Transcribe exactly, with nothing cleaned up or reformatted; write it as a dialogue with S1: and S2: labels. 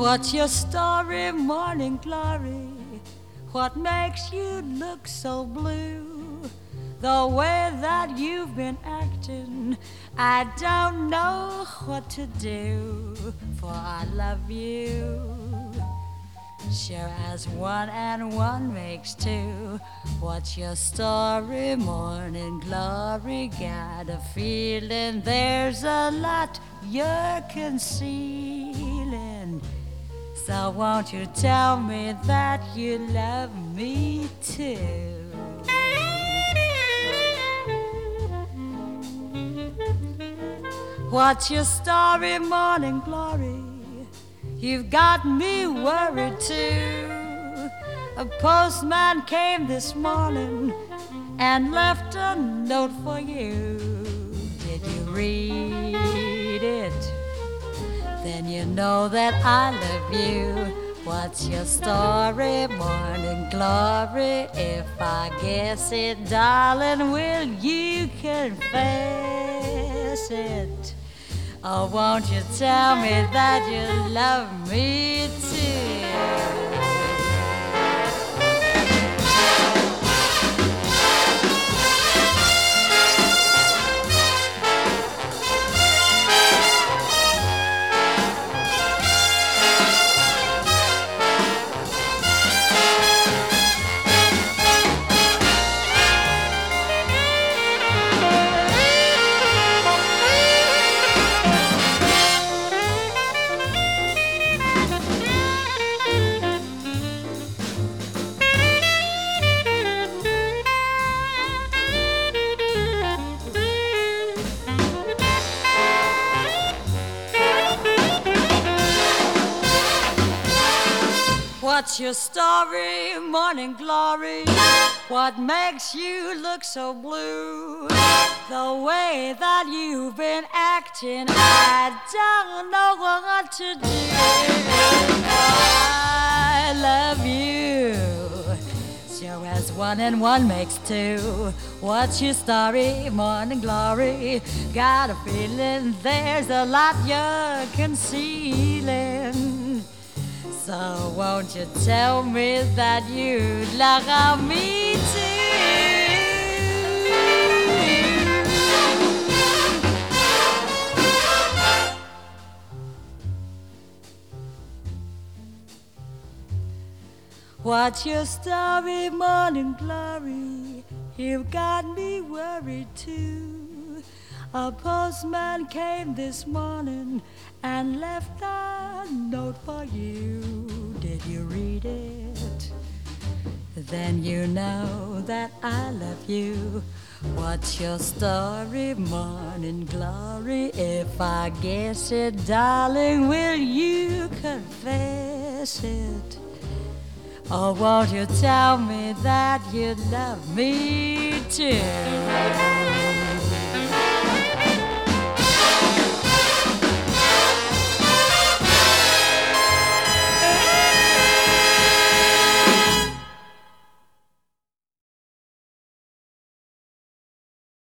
S1: What's your story, morning glory? What makes you look so blue? The way that you've been acting, I don't know what to do, for I love you. Sure as one and one makes two. What's your story, morning glory? Got a feeling there's a lot you're concealing. So won't you tell me that you love me too? What's your story, morning glory? You've got me worried too. A postman came this morning and left a note for you. Did you read it? Then you know that I love you. What's your story, morning glory? If I guess it, darling, will you confess it? Oh, won't you tell me that you love me too? What's your story, morning glory? What makes you look so blue? The way that you've been acting, I don't know what to do. I love you. Sure as one and one makes two. What's your story, morning glory? Got a feeling there's a lot you're concealing. So won't you tell me that you love me too? What's your story, morning glory? You've got me worried too. A postman came this morning and left a note for you. Did you read it? Then you know that I love you. What's your story, morning glory? If I guess it, darling, will you confess it? Or won't you tell me that you love me too?